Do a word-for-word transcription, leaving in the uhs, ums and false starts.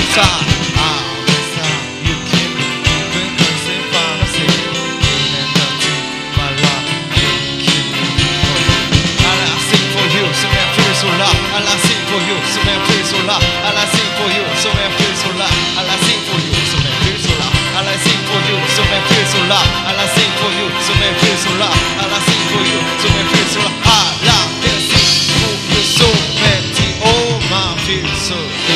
sa, ah, sa, you can be crazy fantasy. I sing for you, so I feel so loud. I sing for you, so I feel so loud. I sing for you, so I feel so loud. I sing for you, so I feel so loud. I sing for you, so I feel so loud. I sing for you, so I feel so loud. I sing for you, so I feel so loud. I can sing for you so many, oh my feel so.